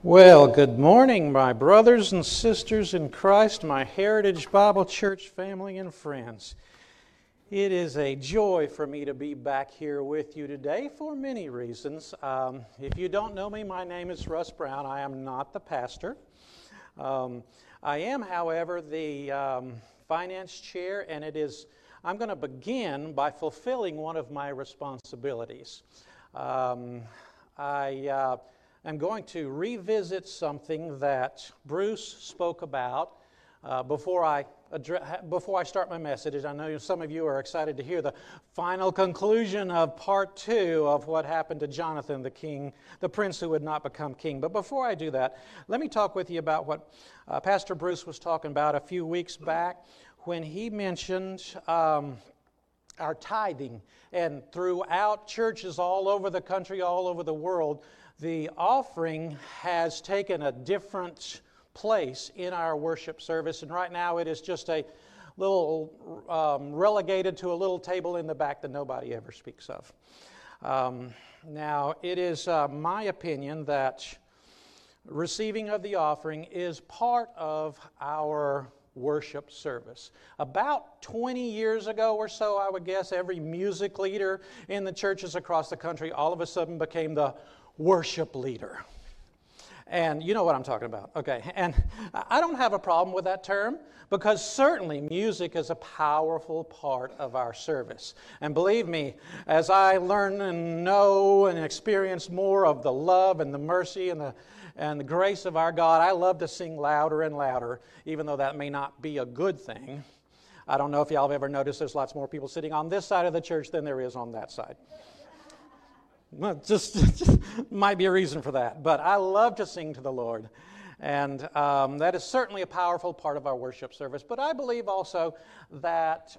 Well, good morning, my brothers and sisters in Christ, my Heritage Bible Church family and friends. It is a joy for me to be back here with you today for many reasons. If you don't know me, my name is Russ Brown. I am not the pastor. I am, however, the finance chair, and I'm going to begin by fulfilling one of my responsibilities. I'm going to revisit something that Bruce spoke about before I start my message. I know some of you are excited to hear the final conclusion of part 2 of what happened to Jonathan, the king, the prince who would not become king. But before I do that, let me talk with you about what Pastor Bruce was talking about a few weeks back when he mentioned our tithing. And throughout churches all over the country, all over the world, the offering has taken a different place in our worship service, and right now it is just a little relegated to a little table in the back that nobody ever speaks of. Now, it is my opinion that receiving of the offering is part of our worship service. About 20 years ago or so, I would guess, every music leader in the churches across the country all of a sudden became the worship leader. And you know what I'm talking about. Okay, and I don't have a problem with that term because certainly music is a powerful part of our service. And believe me, as I learn and know and experience more of the love and the mercy and the grace of our God, I love to sing louder and louder, even though that may not be a good thing. I don't know if y'all have ever noticed there's lots more people sitting on this side of the church than there is on that side. Well, just might be a reason for that. But I love to sing to the Lord. And that is certainly a powerful part of our worship service. But I believe also that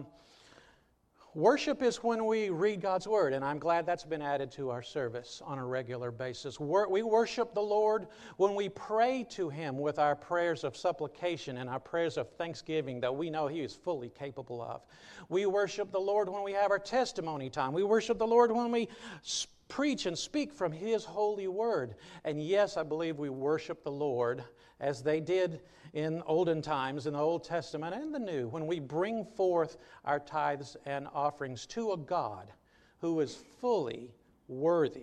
worship is when we read God's Word, and I'm glad that's been added to our service on a regular basis. We worship the Lord when we pray to Him with our prayers of supplication and our prayers of thanksgiving that we know He is fully capable of. We worship the Lord when we have our testimony time. We worship the Lord when we preach and speak from His holy Word. And yes, I believe we worship the Lord as they did in olden times, in the Old Testament and the New, when we bring forth our tithes and offerings to a God who is fully worthy.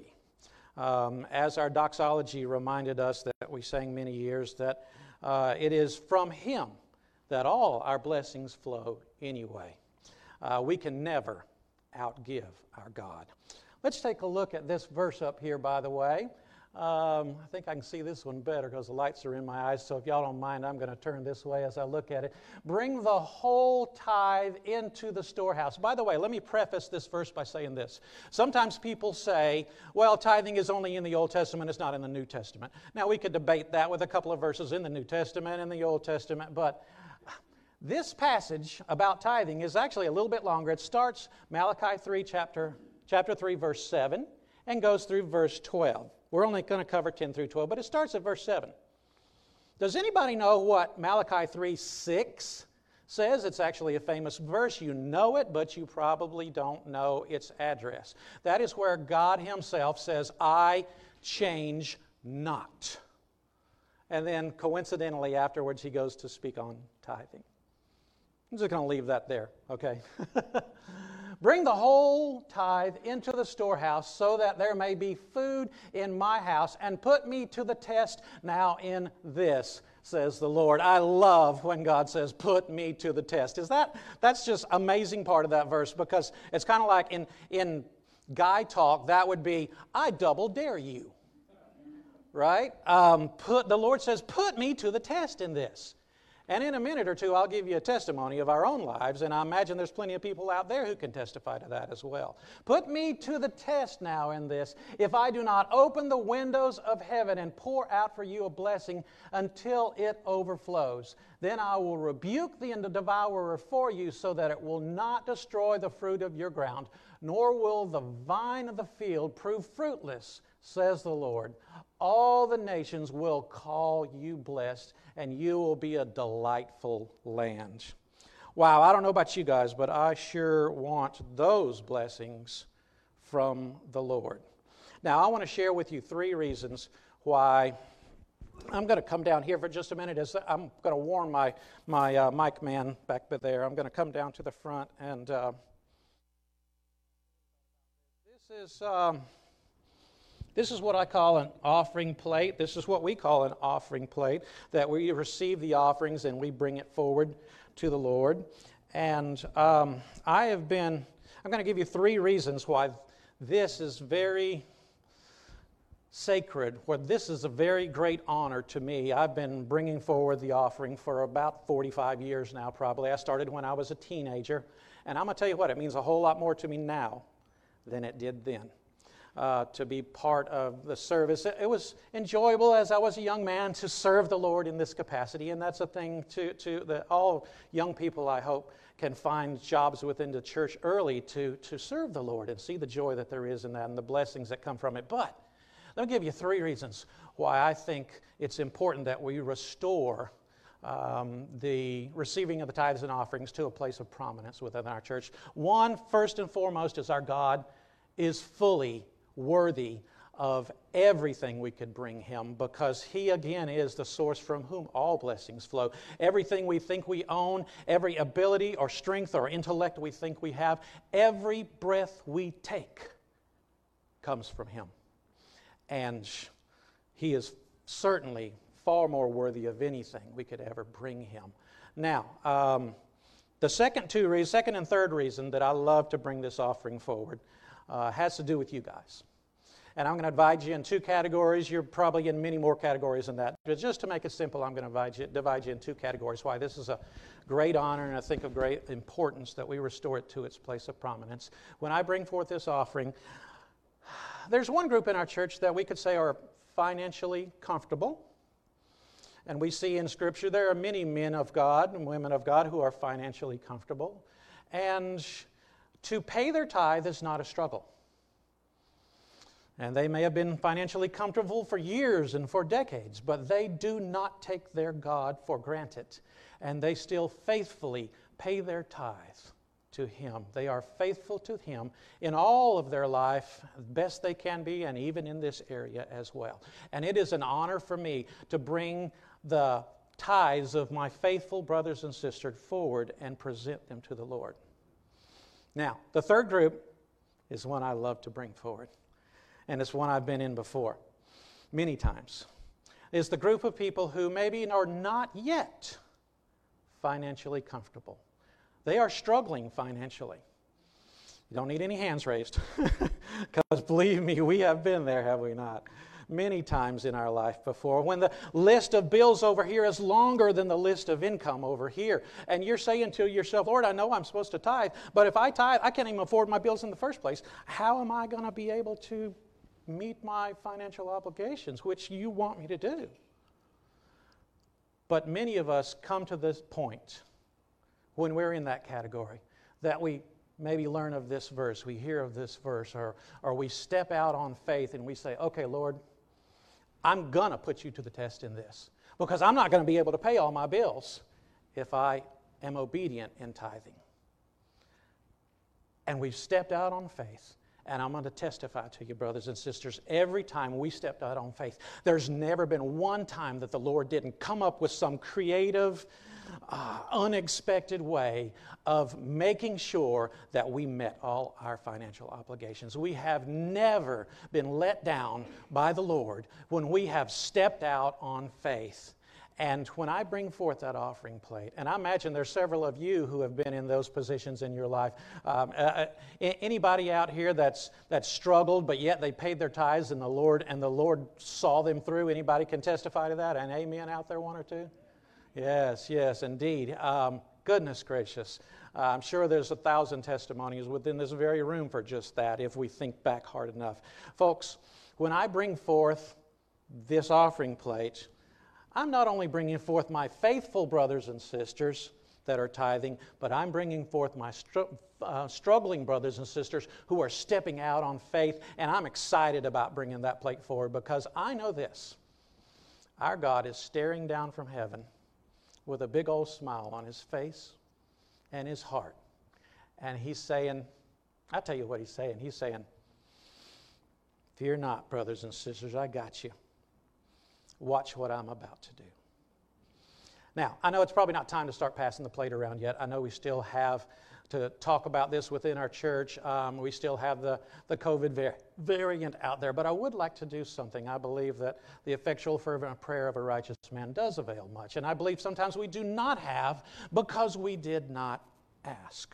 As our doxology reminded us that we sang many years, that it is from Him that all our blessings flow anyway. We can never outgive our God. Let's take a look at this verse up here, by the way. I think I can see this one better because the lights are in my eyes, so if y'all don't mind, I'm going to turn this way as I look at it. Bring the whole tithe into the storehouse. By the way, let me preface this verse by saying this. Sometimes people say, well, tithing is only in the Old Testament, it's not in the New Testament. Now, we could debate that with a couple of verses in the New Testament and the Old Testament, but this passage about tithing is actually a little bit longer. It starts Malachi 3, chapter 3, verse 7, and goes through verse 12. We're only going to cover 10 through 12, but it starts at verse 7. Does anybody know what Malachi 3:6 says? It's actually a famous verse. You know it, but you probably don't know its address. That is where God Himself says, I change not. And then coincidentally afterwards He goes to speak on tithing. I'm just going to leave that there, okay? Bring the whole tithe into the storehouse so that there may be food in my house, and put me to the test now in this, says the Lord. I love when God says, put me to the test. That's just amazing part of that verse, because it's kind of like in guy talk, that would be, I double dare you, right? The Lord says, put me to the test in this. And in a minute or two, I'll give you a testimony of our own lives, and I imagine there's plenty of people out there who can testify to that as well. Put me to the test now in this, if I do not open the windows of heaven and pour out for you a blessing until it overflows. Then I will rebuke the devourer for you, so that it will not destroy the fruit of your ground, nor will the vine of the field prove fruitless, says the Lord. All the nations will call you blessed, and you will be a delightful land. Wow, I don't know about you guys, but I sure want those blessings from the Lord. Now, I want to share with you 3 reasons why I'm going to come down here for just a minute. As I'm going to warn my mic man back there. I'm going to come down to the front, and this is what I call an offering plate. This is what we call an offering plate, that we receive the offerings and we bring it forward to the Lord. And I'm going to give you 3 reasons why this is very sacred, where this is a very great honor to me. I've been bringing forward the offering for about 45 years now, probably. I started when I was a teenager, and I'm going to tell you what, it means a whole lot more to me now than it did then. To be part of the service. It was enjoyable as I was a young man to serve the Lord in this capacity, and that's a thing that all young people, I hope, can find jobs within the church early to serve the Lord and see the joy that there is in that and the blessings that come from it. But let me give you 3 reasons why I think it's important that we restore the receiving of the tithes and offerings to a place of prominence within our church. One, first and foremost, is our God is fully worthy of everything we could bring Him, because He again is the source from whom all blessings flow. Everything we think we own, every ability or strength or intellect we think we have, every breath we take comes from Him. And He is certainly far more worthy of anything we could ever bring Him. Now, the second and third reason that I love to bring this offering forward has to do with you guys. And I'm going to divide you in 2 categories. You're probably in many more categories than that. But just to make it simple, I'm going to divide you in 2 categories. Why this is a great honor and I think of great importance that we restore it to its place of prominence. When I bring forth this offering, there's one group in our church that we could say are financially comfortable. And we see in Scripture there are many men of God and women of God who are financially comfortable. And to pay their tithe is not a struggle. And they may have been financially comfortable for years and for decades, but they do not take their God for granted. And they still faithfully pay their tithe to Him. They are faithful to Him in all of their life, best they can be, and even in this area as well. And it is an honor for me to bring the tithes of my faithful brothers and sisters forward and present them to the Lord. Now, the third group is one I love to bring forward, and it's one I've been in before many times. It's the group of people who maybe are not yet financially comfortable. They are struggling financially. You don't need any hands raised, because believe me, we have been there, have we not? Many times in our life before, when the list of bills over here is longer than the list of income over here. And you're saying to yourself, Lord, I know I'm supposed to tithe, but if I tithe, I can't even afford my bills in the first place. How am I going to be able to meet my financial obligations, which you want me to do? But many of us come to this point when we're in that category, that we maybe learn of this verse, we hear of this verse, or we step out on faith and we say, okay, Lord, I'm going to put you to the test in this, because I'm not going to be able to pay all my bills if I am obedient in tithing. And we've stepped out on faith, and I'm going to testify to you, brothers and sisters, every time we stepped out on faith, there's never been one time that the Lord didn't come up with some creative, unexpected way of making sure that we met all our financial obligations. We have never been let down by the Lord when we have stepped out on faith. And when I bring forth that offering plate, and I imagine there's several of you who have been in those positions in your life. Anybody out here that's struggled, but yet they paid their tithes and the Lord saw them through? Anybody can testify to that? And amen out there, one or two? Yes, indeed. Goodness gracious. I'm sure there's 1,000 testimonies within this very room for just that, if we think back hard enough. Folks, when I bring forth this offering plate, I'm not only bringing forth my faithful brothers and sisters that are tithing, but I'm bringing forth my struggling brothers and sisters who are stepping out on faith, and I'm excited about bringing that plate forward, because I know this. Our God is staring down from heaven with a big old smile on His face and His heart. And He's saying, I'll tell you what He's saying. He's saying, fear not, brothers and sisters, I got you. Watch what I'm about to do. Now, I know it's probably not time to start passing the plate around yet. I know we still have to talk about this within our church. We still have the COVID variant out there, but I would like to do something. I believe that the effectual fervent prayer of a righteous man does avail much, and I believe sometimes we do not have because we did not ask.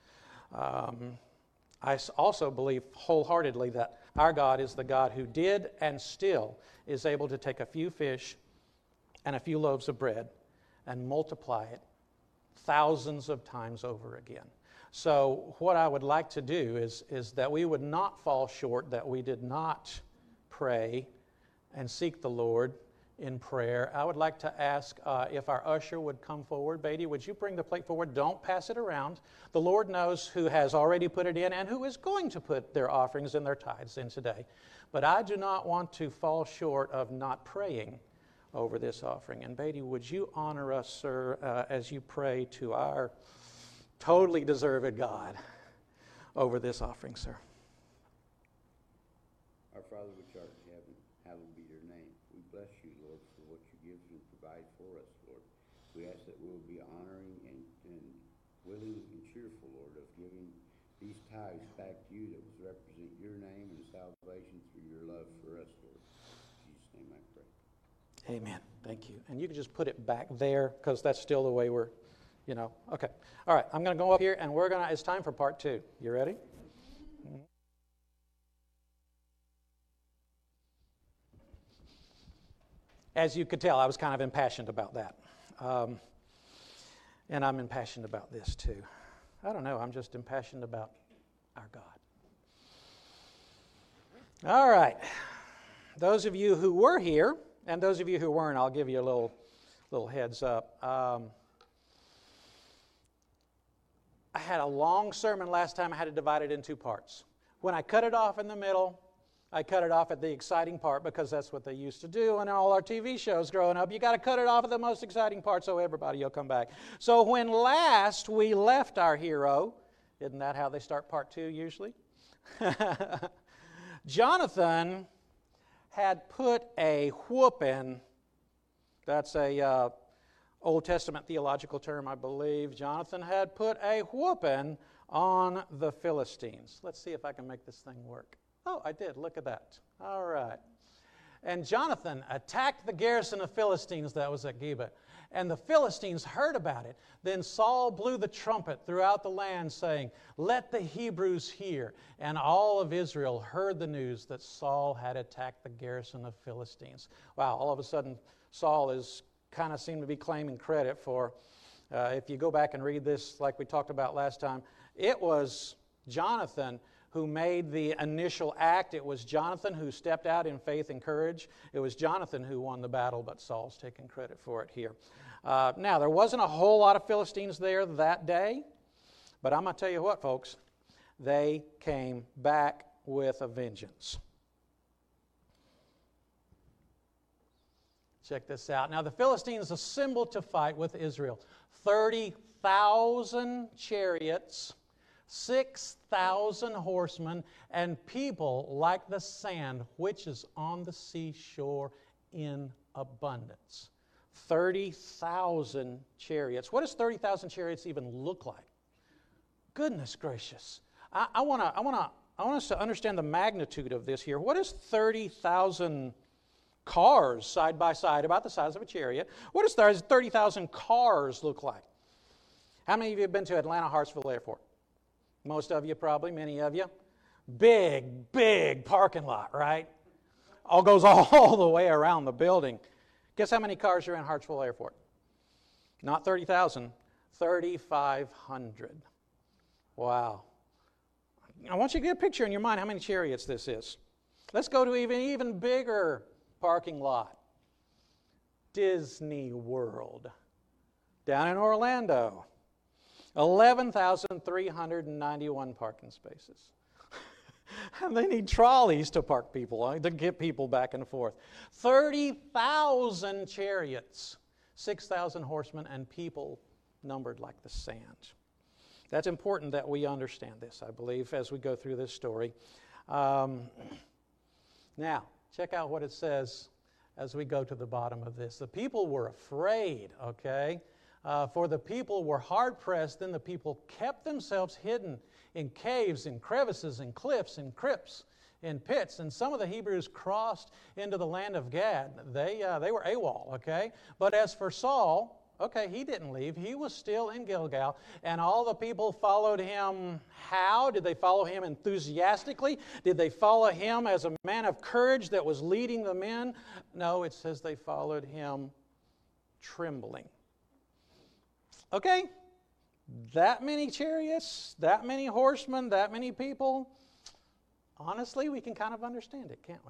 I also believe wholeheartedly that our God is the God who did and still is able to take a few fish and a few loaves of bread and multiply it thousands of times over again. So what I would like to do is that we would not fall short, that we did not pray and seek the Lord in prayer. I would like to ask if our usher would come forward. Beatty, would you bring the plate forward? Don't pass it around. The Lord knows who has already put it in and who is going to put their offerings and their tithes in today. But I do not want to fall short of not praying over this offering. And Beatty, would you honor us, sir, as you pray to our totally deserved God over this offering, sir? Our Father which art in heaven, hallowed be your name. We bless you, Lord, for what you give and provide for us, Lord. We ask that we will be honoring and willing and cheerful, Lord, of giving these tithes back to you that will represent your name and salvation through your love for us, Lord. In Jesus' name I pray. Amen. Thank you. And you can just put it back there because that's still the way we're, Okay. All right. I'm going to go up here and it's time for part 2. You ready? As you could tell, I was kind of impassioned about that. And I'm impassioned about this too. I don't know. I'm just impassioned about our God. All right. Those of you who were here, and those of you who weren't, I'll give you a little heads up. I had a long sermon last time. I had to divide it in 2 parts. When I cut it off in the middle, I cut it off at the exciting part because that's what they used to do in all our TV shows growing up. You got to cut it off at the most exciting part so everybody will come back. So when last we left our hero, isn't that how they start part 2 usually? Jonathan had put a whooping. That's a Old Testament theological term, I believe. Jonathan had put a whooping on the Philistines. Let's see if I can make this thing work. Oh, I did. Look at that. All right. And Jonathan attacked the garrison of Philistines that was at Geba. And the Philistines heard about it. Then Saul blew the trumpet throughout the land, saying, "Let the Hebrews hear." And all of Israel heard the news that Saul had attacked the garrison of Philistines. Wow, all of a sudden, Saul is kind of seemed to be claiming credit for, if you go back and read this like we talked about last time, it was Jonathan who made the initial act. It was Jonathan who stepped out in faith and courage. It was Jonathan who won the battle, but Saul's taking credit for it here. Now, there wasn't a whole lot of Philistines there that day, but I'm going to tell you what, folks, they came back with a vengeance. Check this out. Now, the Philistines assembled to fight with Israel. 30,000 chariots, 6,000 horsemen, and people like the sand which is on the seashore in abundance. 30,000 chariots. What does 30,000 chariots even look like? Goodness gracious. I want us to understand the magnitude of this here. What is 30,000 cars side by side, about the size of a chariot? What does 30,000 cars look like? How many of you have been to Atlanta Hartsfield Airport? Most of you probably, many of you. Big, big parking lot, right? All goes all the way around the building. Guess how many cars are in Hartsfield Airport? Not 30,000, 3,500. Wow. I want you to get a picture in your mind how many chariots this is. Let's go to even bigger parking lot. Disney World. Down in Orlando. 11,391 parking spaces. And they need trolleys to park people, to get people back and forth. 30,000 chariots, 6,000 horsemen, and people numbered like the sand. That's important that we understand this, I believe, as we go through this story. Now, check out what it says as we go to the bottom of this. The people were afraid, okay? For the people were hard-pressed, then the people kept themselves hidden in caves, in crevices, in cliffs, in crypts, in pits. And some of the Hebrews crossed into the land of Gad. They were AWOL, okay? But as for Saul, okay, he didn't leave. He was still in Gilgal, and all the people followed him. How? Did they follow him enthusiastically? Did they follow him as a man of courage that was leading the men? No, it says they followed him trembling. Okay, that many chariots, that many horsemen, that many people. Honestly, we can kind of understand it, can't we?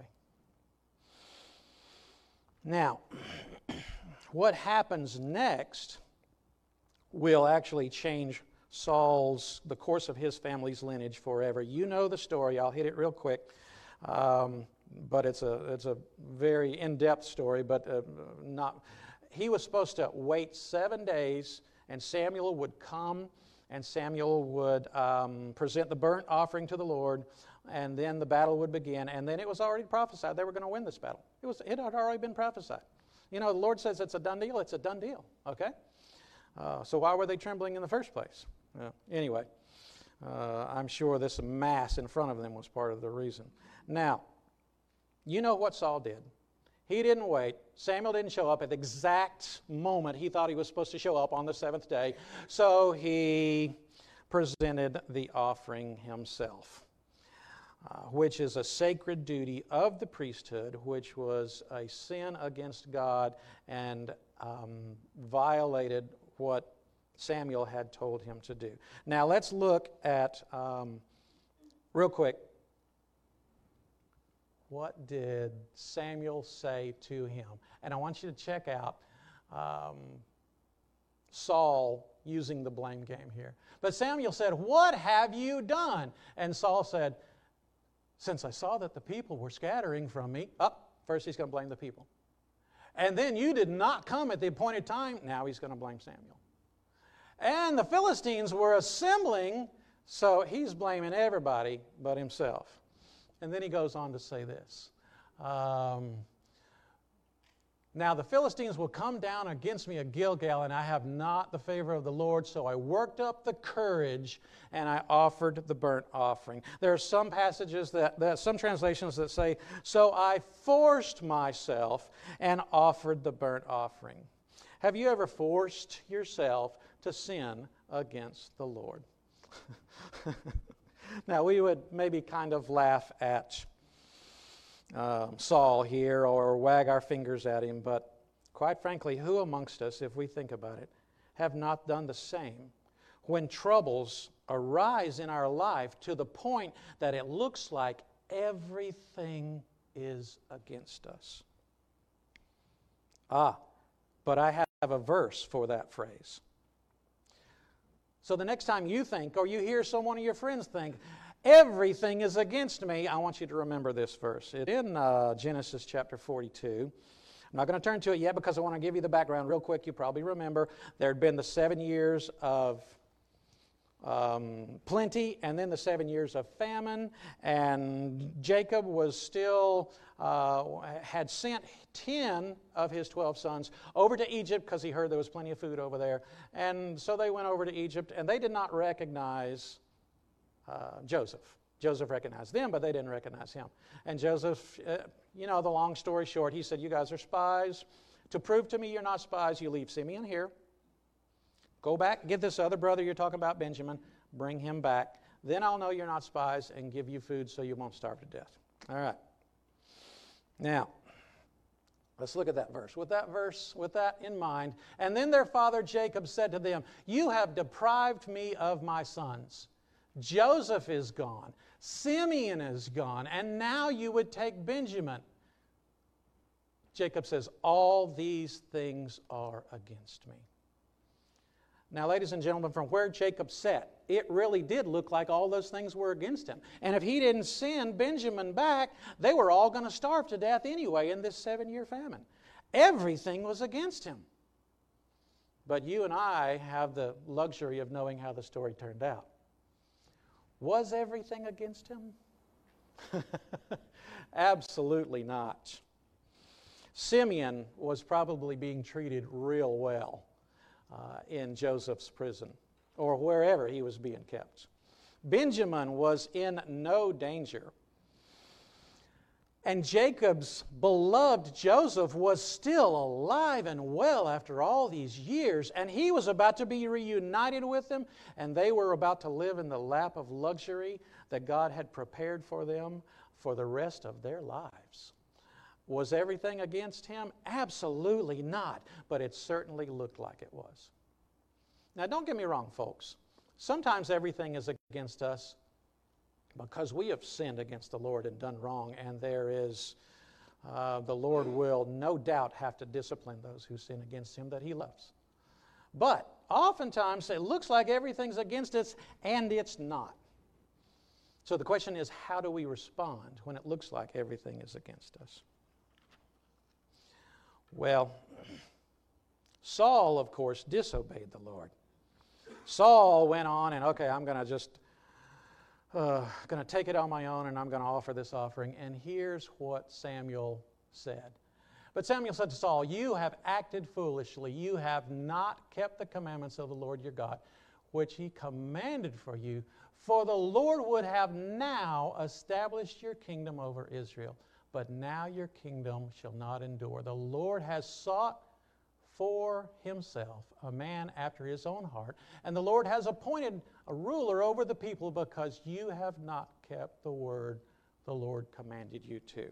Now, what happens next will actually change the course of his family's lineage forever. You know the story. I'll hit it real quick. But it's a very in-depth story, but not. He was supposed to wait 7 days, and Samuel would come, and Samuel would present the burnt offering to the Lord, and then the battle would begin. And then it was already prophesied they were going to win this battle. It had already been prophesied. You know, the Lord says it's a done deal. It's a done deal, okay? So why were they trembling in the first place? Anyway, I'm sure this mass in front of them was part of the reason. Now, you know what Saul did. He didn't wait. Samuel didn't show up at the exact moment he thought he was supposed to show up on the seventh day. So he presented the offering himself, which is a sacred duty of the priesthood, which was a sin against God and violated what Samuel had told him to do. Now let's look at, real quick, what did Samuel say to him? And I want you to check out Saul using the blame game here. But Samuel said, "What have you done?" And Saul said, "Since I saw that the people were scattering from me," first he's going to blame the people. "And then you did not come at the appointed time," now he's going to blame Samuel. "And the Philistines were assembling," so he's blaming everybody but himself. And then he goes on to say this. "Now the Philistines will come down against me at Gilgal, and I have not the favor of the Lord, so I worked up the courage and I offered the burnt offering." There are some passages some translations that say, "So I forced myself and offered the burnt offering." Have you ever forced yourself to sin against the Lord? Now, we would maybe kind of laugh at Saul here or wag our fingers at him, but quite frankly, who amongst us, if we think about it, have not done the same when troubles arise in our life to the point that it looks like everything is against us? But I have a verse for that phrase. So the next time you think, or you hear someone of your friends think, "Everything is against me," I want you to remember this verse. It's in Genesis chapter 42. I'm not going to turn to it yet because I want to give you the background real quick. You probably remember there had been the 7 years of plenty and then the 7 years of famine, and Jacob was still had sent 10 of his 12 sons over to Egypt because he heard there was plenty of food over there. And so they went over to Egypt, and they did not recognize Joseph. Joseph recognized them, but they didn't recognize him. And Joseph, the long story short, he said, "You guys are spies. To prove to me you're not spies, you leave Simeon here. Go back, get this other brother you're talking about, Benjamin, bring him back. Then I'll know you're not spies and give you food so you won't starve to death." All right. Now, let's look at that verse. With that in mind, "And then their father Jacob said to them, 'You have deprived me of my sons. Joseph is gone, Simeon is gone, and now you would take Benjamin.' Jacob says, 'All these things are against me.'" Now, ladies and gentlemen, from where Jacob sat, it really did look like all those things were against him. And if he didn't send Benjamin back, they were all going to starve to death anyway in this 7-year famine. Everything was against him. But you and I have the luxury of knowing how the story turned out. Was everything against him? Absolutely not. Simeon was probably being treated real well in Joseph's prison or wherever he was being kept. Benjamin was in no danger. And Jacob's beloved Joseph was still alive and well after all these years, and he was about to be reunited with them, and they were about to live in the lap of luxury that God had prepared for them for the rest of their lives. Was everything against him? Absolutely not, but it certainly looked like it was. Now, don't get me wrong, folks. Sometimes everything is against us because we have sinned against the Lord and done wrong, and the Lord will no doubt have to discipline those who sin against Him that He loves. But oftentimes it looks like everything's against us, and it's not. So the question is, how do we respond when it looks like everything is against us? Well, Saul, of course, disobeyed the Lord. Saul went on and, okay, I'm going to take it on my own, and I'm going to offer this offering. And here's what Samuel said. But Samuel said to Saul, "You have acted foolishly. You have not kept the commandments of the Lord your God, which He commanded for you. For the Lord would have now established your kingdom over Israel. But now your kingdom shall not endure. The Lord has sought for Himself a man after His own heart, and the Lord has appointed a ruler over the people because you have not kept the word the Lord commanded you to."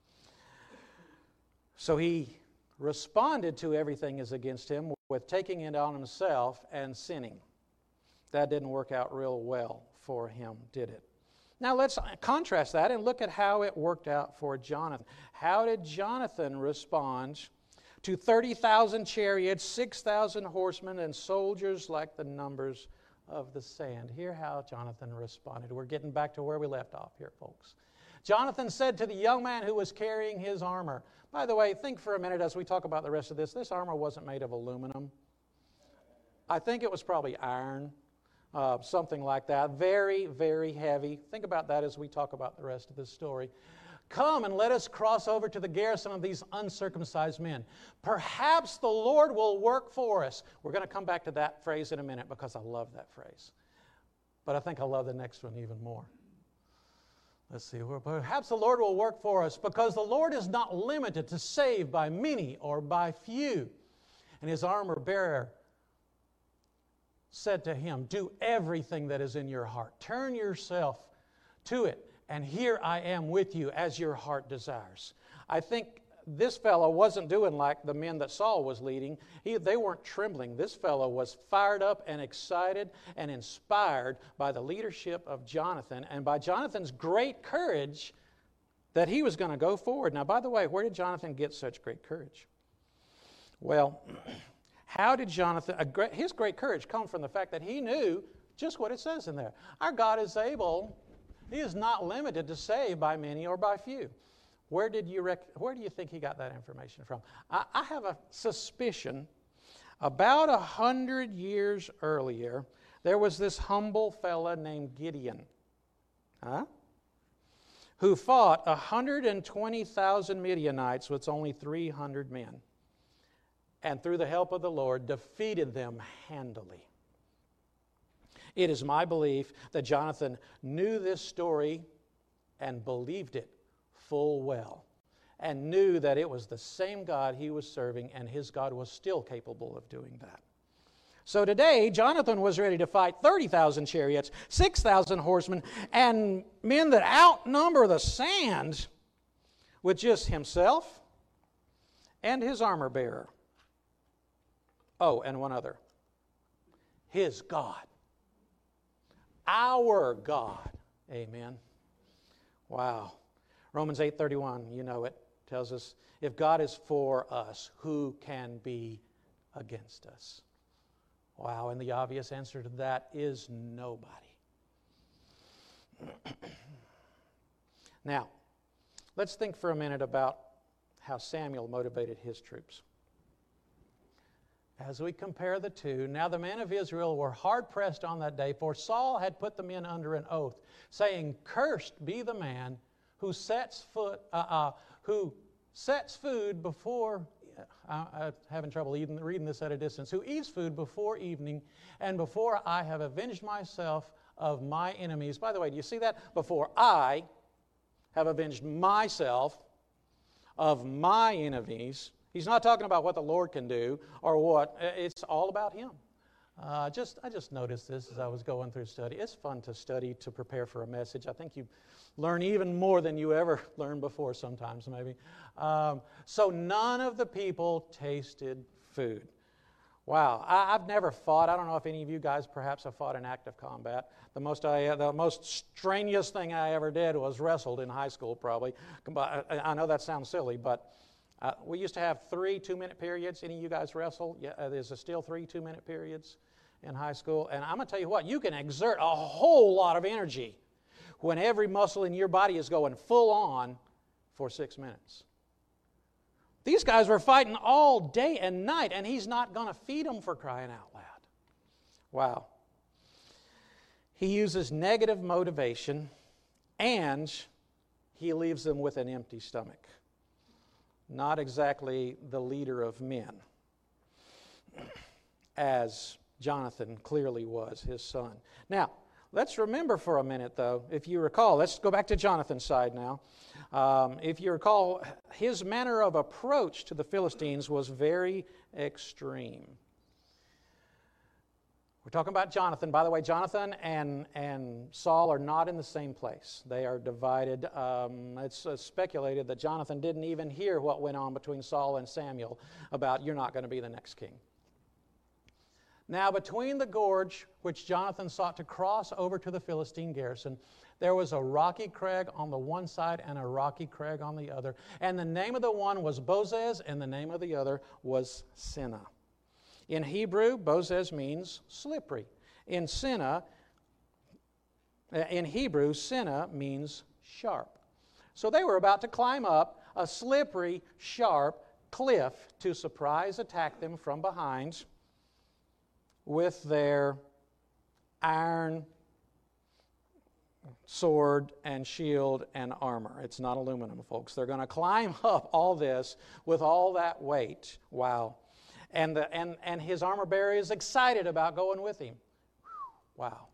So he responded to everything is against him with taking it on himself and sinning. That didn't work out real well for him, did it? Now let's contrast that and look at how it worked out for Jonathan. How did Jonathan respond to 30,000 chariots, 6,000 horsemen, and soldiers like the numbers of the sand? Hear how Jonathan responded. We're getting back to where we left off here, folks. Jonathan said to the young man who was carrying his armor. By the way, think for a minute as we talk about the rest of this. This armor wasn't made of aluminum. I think it was probably iron, something like that. Very, very heavy. Think about that as we talk about the rest of this story. "Come and let us cross over to the garrison of these uncircumcised men. Perhaps the Lord will work for us." We're going to come back to that phrase in a minute because I love that phrase. But I think I love the next one even more. Let's see. "Perhaps the Lord will work for us, because the Lord is not limited to save by many or by few." And his armor bearer said to him, "Do everything that is in your heart. Turn yourself to it, and here I am with you as your heart desires." I think this fellow wasn't doing like the men that Saul was leading. They weren't trembling. This fellow was fired up and excited and inspired by the leadership of Jonathan and by Jonathan's great courage that he was going to go forward. Now, by the way, where did Jonathan get such great courage? Well, how did his great courage come from the fact that he knew just what it says in there. Our God is able. He is not limited to save by many or by few. Where do you think he got that information from? I have a suspicion about 100 years earlier, there was this humble fella named Gideon, who fought 120,000 Midianites with only 300 men, and through the help of the Lord, defeated them handily. It is my belief that Jonathan knew this story and believed it full well, and knew that it was the same God he was serving, and his God was still capable of doing that. So today, Jonathan was ready to fight 30,000 chariots, 6,000 horsemen, and men that outnumber the sand with just himself and his armor bearer. Oh, and one other. His God. Our God. Amen. Wow. Romans 8:31, you know it, tells us, if God is for us, who can be against us? Wow, and the obvious answer to that is nobody. Now, let's think for a minute about how Samuel motivated his troops. As we compare the two, now the men of Israel were hard-pressed on that day, for Saul had put the men under an oath, saying, "Cursed be the man who sets sets food before, I'm having trouble reading this at a distance, who eats food before evening and before I have avenged myself of my enemies. By the way, do you see that? Before I have avenged myself of my enemies. He's not talking about what the Lord can do or what. It's all about Him. I just noticed this as I was going through study. It's fun to study to prepare for a message. I think you learn even more than you ever learned before sometimes, maybe. So none of the people tasted food. Wow, I've never fought. I don't know if any of you guys perhaps have fought in active combat. The most strenuous thing I ever did was wrestled in high school, probably. I know that sounds silly, but we used to have 3 2-minute periods. Any of you guys wrestle? Yeah, there's still 3 2-minute periods in high school. And I'm going to tell you what, you can exert a whole lot of energy when every muscle in your body is going full on for 6 minutes. These guys were fighting all day and night, and He's not going to feed them, for crying out loud. Wow. He uses negative motivation, and He leaves them with an empty stomach. Not exactly the leader of men, as Jonathan clearly was, his son. Now, let's remember for a minute, though, if you recall, let's go back to Jonathan's side now. If you recall, his manner of approach to the Philistines was very extreme. We're talking about Jonathan. By the way, Jonathan and Saul are not in the same place. They are divided. It's speculated that Jonathan didn't even hear what went on between Saul and Samuel about, you're not going to be the next king. Now, between the gorge, which Jonathan sought to cross over to the Philistine garrison, there was a rocky crag on the one side and a rocky crag on the other. And the name of the one was Bozez, and the name of the other was Seneh. In Hebrew, Bozez means slippery. In Hebrew, Seneh means sharp. So they were about to climb up a slippery, sharp cliff to surprise attack them from behind with their iron sword and shield and armor. It's not aluminum, folks. They're going to climb up all this with all that weight. Wow. And his armor bearer is excited about going with him. Wow.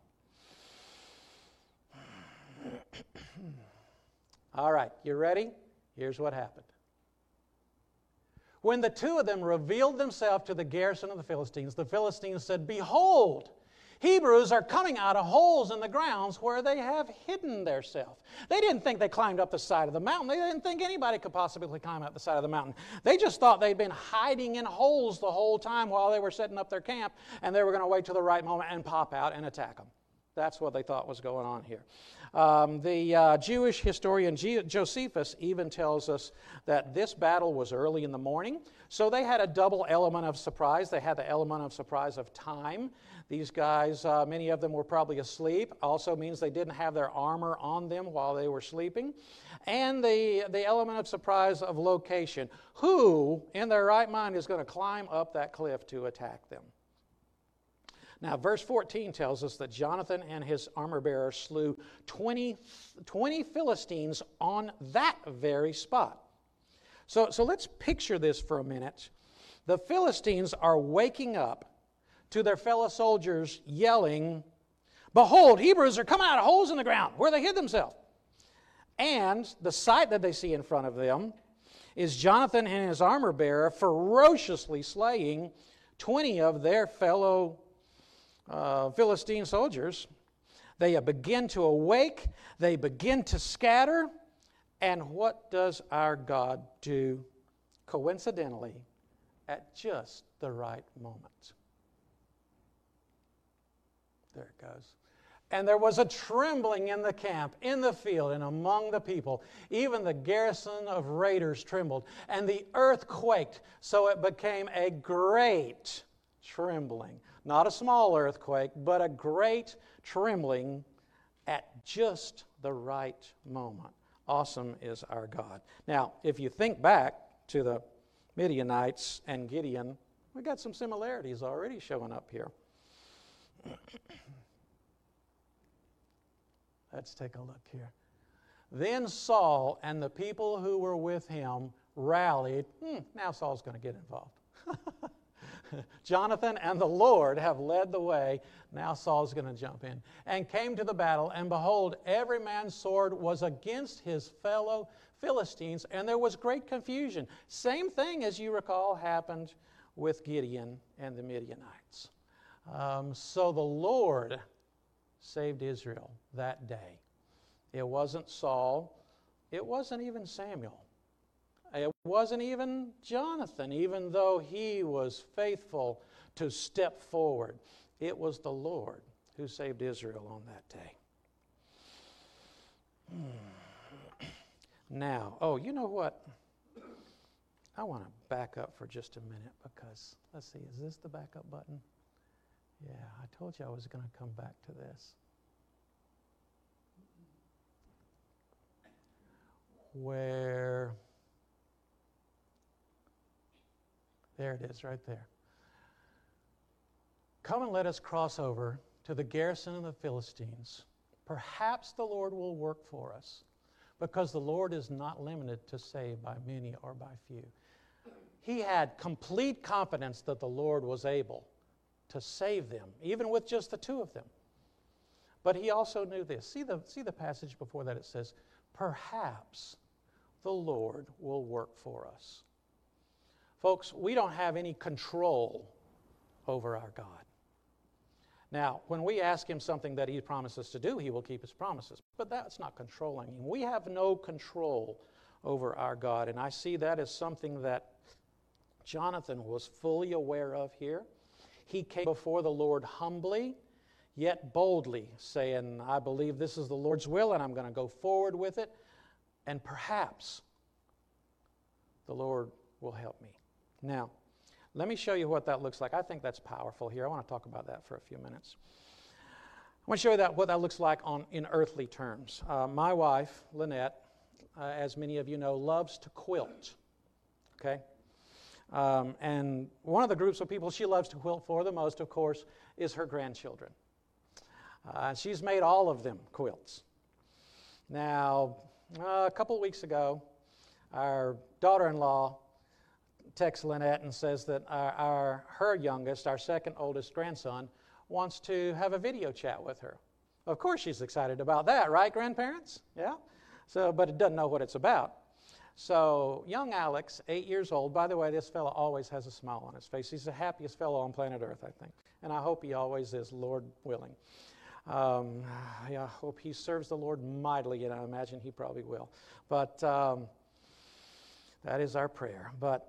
All right, you ready? Here's what happened. When the two of them revealed themselves to the garrison of the Philistines said, "Behold, Hebrews are coming out of holes in the grounds where they have hidden themselves." They didn't think they climbed up the side of the mountain. They didn't think anybody could possibly climb up the side of the mountain. They just thought they'd been hiding in holes the whole time while they were setting up their camp, and they were going to wait till the right moment and pop out and attack them. That's what they thought was going on here. The Jewish historian Josephus even tells us that this battle was early in the morning, so they had a double element of surprise. They had the element of surprise of time. These guys, many of them were probably asleep. Also means they didn't have their armor on them while they were sleeping. And the element of surprise of location. Who, in their right mind, is going to climb up that cliff to attack them? Now, verse 14 tells us that Jonathan and his armor-bearer slew 20 Philistines on that very spot. So let's picture this for a minute. The Philistines are waking up to their fellow soldiers yelling, "Behold, Hebrews are coming out of holes in the ground where they hid themselves." And the sight that they see in front of them is Jonathan and his armor-bearer ferociously slaying 20 of their fellow Philistine soldiers. They begin to awake, they begin to scatter, and what does our God do? Coincidentally, at just the right moment. There it goes. And there was a trembling in the camp, in the field, and among the people. Even the garrison of raiders trembled, and the earth quaked, so it became a great trembling. Not a small earthquake, but a great trembling at just the right moment. Awesome is our God. Now, if you think back to the Midianites and Gideon, we've got some similarities already showing up here. Let's take a look here. Then Saul and the people who were with him rallied, now Saul's going to get involved. Jonathan and the Lord have led the way. Now Saul's going to jump in. And came to the battle, and behold, every man's sword was against his fellow Philistines, and there was great confusion. Same thing, as you recall, happened with Gideon and the Midianites. So the Lord saved Israel that day. It wasn't Saul. It wasn't even Samuel. It wasn't even Jonathan, even though he was faithful to step forward. It was the Lord who saved Israel on that day. Now, you know what? I want to back up for just a minute because, let's see, is this the backup button? Yeah, I told you I was going to come back to this. There it is, right there. Come and let us cross over to the garrison of the Philistines. Perhaps the Lord will work for us, because the Lord is not limited to save by many or by few. He had complete confidence that the Lord was able to save them, even with just the two of them. But he also knew this. See the passage before that. It says, perhaps the Lord will work for us. Folks, we don't have any control over our God. Now, when we ask him something that he promises to do, he will keep his promises. But that's not controlling him. We have no control over our God. And I see that as something that Jonathan was fully aware of here. He came before the Lord humbly, yet boldly, saying, I believe this is the Lord's will, and I'm going to go forward with it. And perhaps the Lord will help me. Now, let me show you what that looks like. I think that's powerful here. I want to talk about that for a few minutes. I want to show you what that looks like in earthly terms. My wife, Lynette, as many of you know, loves to quilt. Okay? And one of the groups of people she loves to quilt for the most, of course, is her grandchildren. She's made all of them quilts. Now, a couple of weeks ago, our daughter-in-law texts Lynette and says that her youngest, our second oldest grandson, wants to have a video chat with her. Of course she's excited about that, right, grandparents? Yeah? But it doesn't know what it's about. So young Alex, 8 years old, by the way, this fellow always has a smile on his face. He's the happiest fellow on planet Earth, I think. And I hope he always is, Lord willing. I hope he serves the Lord mightily, and I imagine he probably will. But that is our prayer. But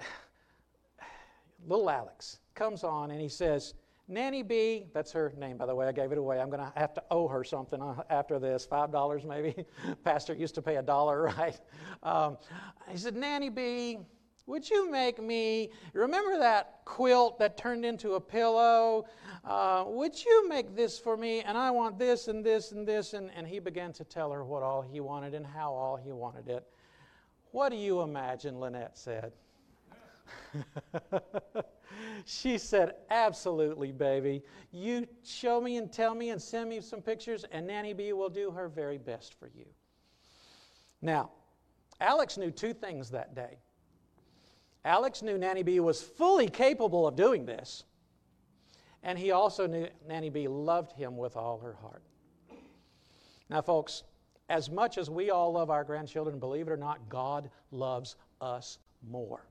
little Alex comes on and he says, Nanny B, that's her name, by the way. I gave it away. I'm going to have to owe her something after this, $5 maybe. Pastor used to pay $1, right? He said, Nanny B, would you make me, remember that quilt that turned into a pillow? Would you make this for me? And I want this and this and this. And he began to tell her what all he wanted and how all he wanted it. What do you imagine Lynette said? She said, absolutely, baby. You show me and tell me and send me some pictures, and Nanny B will do her very best for you. Now, Alex knew two things that day. Alex knew Nanny B was fully capable of doing this, and he also knew Nanny B loved him with all her heart. Now, folks, as much as we all love our grandchildren, believe it or not, God loves us more.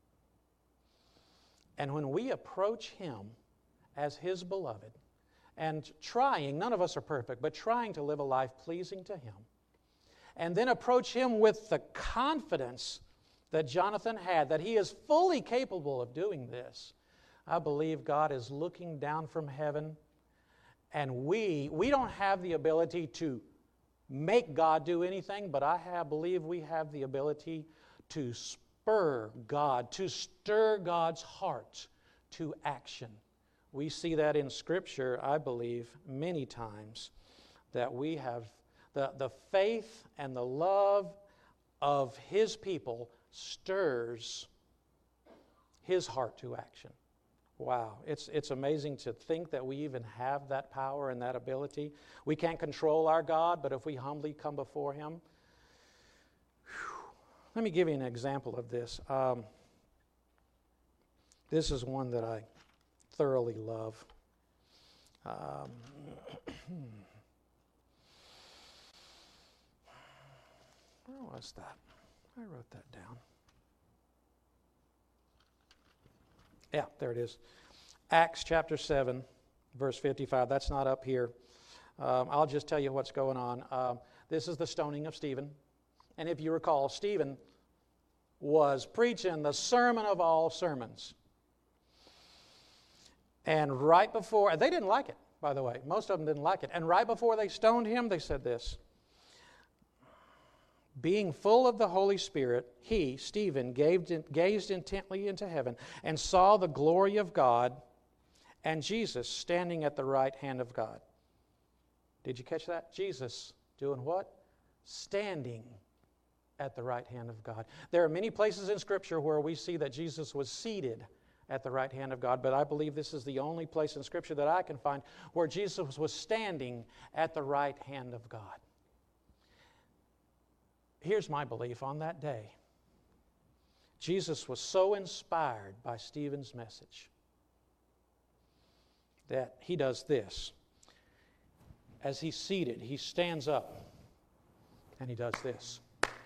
And when we approach him as his beloved and trying, none of us are perfect, but trying to live a life pleasing to him, and then approach him with the confidence that Jonathan had, that he is fully capable of doing this, I believe God is looking down from heaven, and we don't have the ability to make God do anything, but I believe we have the ability to spur God, to stir God's heart to action. We see that in Scripture, I believe, many times, that we have the faith and the love of his people stirs his heart to action. Wow, it's amazing to think that we even have that power and that ability. We can't control our God, but if we humbly come before him, Let me give you an example of this. This is one that I thoroughly love. Where was that? I wrote that down. Yeah, there it is. Acts chapter 7, verse 55. That's not up here. I'll just tell you what's going on. This is the stoning of Stephen. And if you recall, Stephen was preaching the sermon of all sermons. And right before, they didn't like it, by the way. Most of them didn't like it. And right before they stoned him, they said this. Being full of the Holy Spirit, he, Stephen, gazed intently into heaven and saw the glory of God and Jesus standing at the right hand of God. Did you catch that? Jesus doing what? Standing at the right hand of God. There are many places in Scripture where we see that Jesus was seated at the right hand of God, but I believe this is the only place in Scripture that I can find where Jesus was standing at the right hand of God. Here's my belief on that day. Jesus was so inspired by Stephen's message that he does this. As he's seated, he stands up and he does this.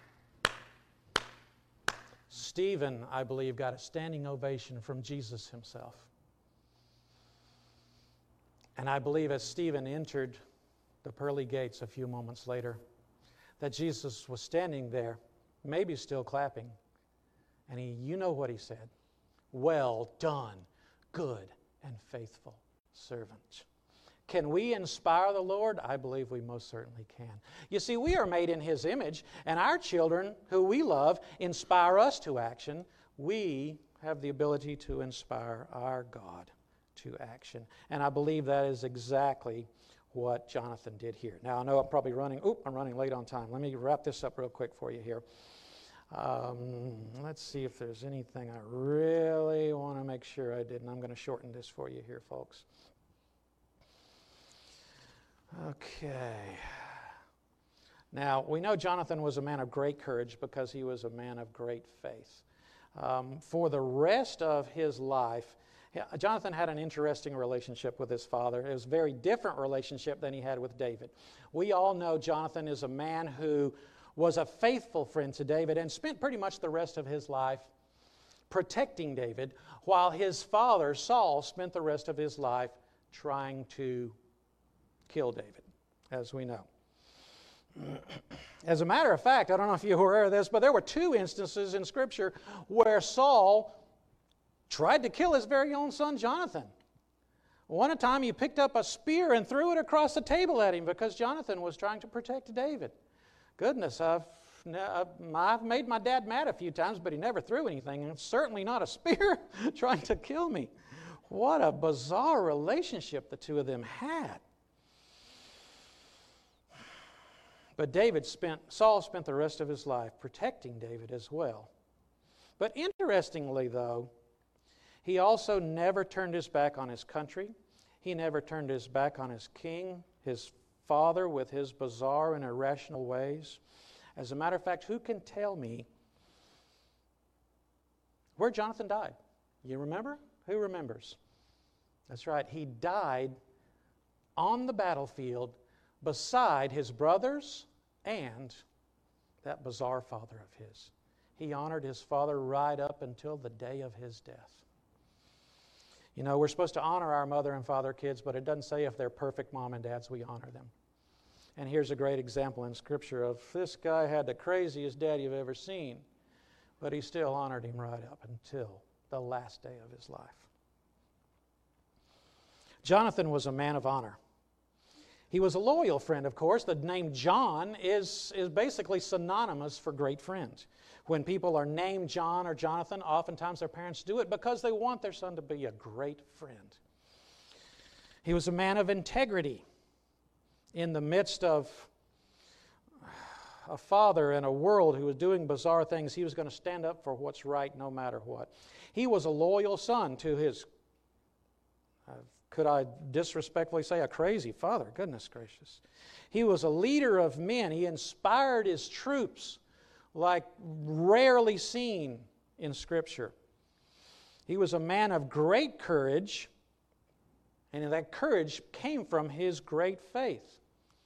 Stephen, I believe, got a standing ovation from Jesus himself. And I believe as Stephen entered the pearly gates a few moments later, that Jesus was standing there, maybe still clapping. And you know what he said. Well done, good and faithful servant. Can we inspire the Lord? I believe we most certainly can. You see, we are made in His image, and our children, who we love, inspire us to action. We have the ability to inspire our God to action. And I believe that is exactly what Jonathan did here. Now, I know I'm probably running late on time. Let me wrap this up real quick for you here. Let's see if there's anything I really want to make sure I did, and I'm going to shorten this for you here, folks. Okay. Now, we know Jonathan was a man of great courage because he was a man of great faith. For the rest of his life, Jonathan had an interesting relationship with his father. It was a very different relationship than he had with David. We all know Jonathan is a man who was a faithful friend to David and spent pretty much the rest of his life protecting David, while his father, Saul, spent the rest of his life trying to kill David, as we know. As a matter of fact, I don't know if you're aware of this, but there were two instances in Scripture where Saul tried to kill his very own son Jonathan. One time he picked up a spear and threw it across the table at him because Jonathan was trying to protect David. Goodness, I've made my dad mad a few times, but he never threw anything, and certainly not a spear trying to kill me. What a bizarre relationship the two of them had. But Saul spent the rest of his life protecting David as well. But interestingly, though, he also never turned his back on his country. He never turned his back on his king, his father, with his bizarre and irrational ways. As a matter of fact, who can tell me where Jonathan died? You remember? Who remembers? That's right. He died on the battlefield beside his brothers and that bizarre father of his. He honored his father right up until the day of his death. You know, we're supposed to honor our mother and father, kids, but it doesn't say if they're perfect mom and dads, we honor them. And here's a great example in Scripture of this guy had the craziest dad you've ever seen, but he still honored him right up until the last day of his life. Jonathan was a man of honor. He was a loyal friend, of course. The name John is basically synonymous for great friends. When people are named John or Jonathan, oftentimes their parents do it because they want their son to be a great friend. He was a man of integrity. In the midst of a father and a world who was doing bizarre things, he was going to stand up for what's right no matter what. He was a loyal son to his, could I disrespectfully say, a crazy father? Goodness gracious. He was a leader of men. He inspired his troops like rarely seen in Scripture. He was a man of great courage, and that courage came from his great faith.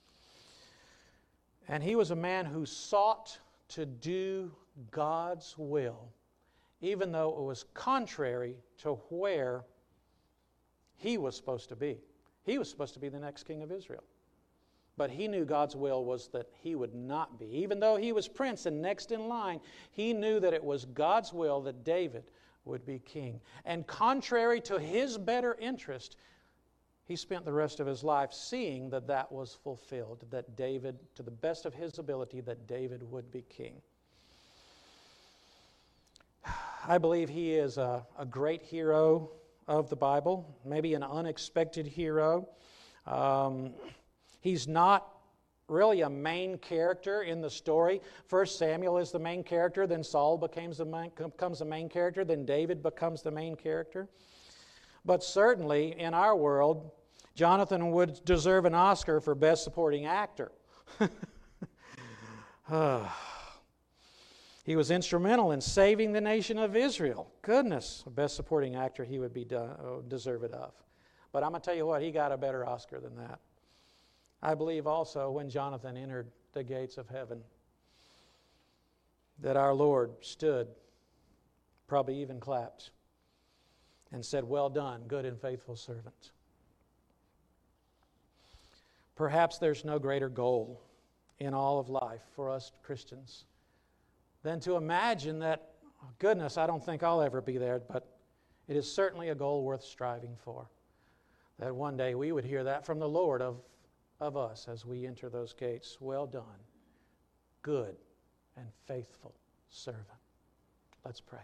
And he was a man who sought to do God's will, even though it was contrary to where he was supposed to be. He was supposed to be the next king of Israel. But he knew God's will was that he would not be. Even though he was prince and next in line, he knew that it was God's will that David would be king. And contrary to his better interest, he spent the rest of his life seeing that that was fulfilled, that David, to the best of his ability, that David would be king. I believe he is a great hero of the Bible, maybe an unexpected hero. He's not really a main character in the story. First Samuel is the main character, then Saul becomes the main character, then David becomes the main character. But certainly in our world, Jonathan would deserve an Oscar for Best Supporting Actor. He was instrumental in saving the nation of Israel. Goodness, Best Supporting Actor he would be deserve it of. But I'm going to tell you what, he got a better Oscar than that. I believe also when Jonathan entered the gates of heaven that our Lord stood, probably even clapped, and said, "Well done, good and faithful servant." Perhaps there's no greater goal in all of life for us Christians than to imagine that, oh goodness, I don't think I'll ever be there, but it is certainly a goal worth striving for. That one day we would hear that from the Lord of us as we enter those gates. "Well done, good and faithful servant." Let's pray.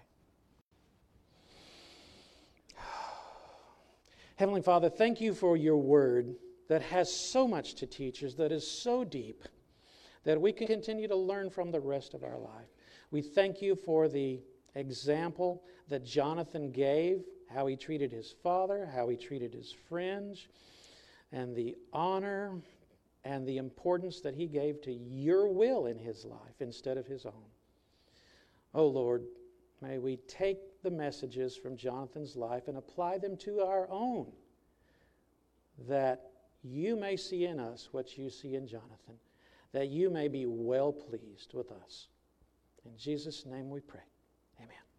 Heavenly Father, thank you for your word that has so much to teach us, that is so deep, that we can continue to learn from the rest of our life. We thank you for the example that Jonathan gave, how he treated his father, how he treated his friends, and the honor and the importance that he gave to your will in his life instead of his own. Oh Lord, may we take the messages from Jonathan's life and apply them to our own, that you may see in us what you see in Jonathan, that you may be well pleased with us. In Jesus' name we pray. Amen.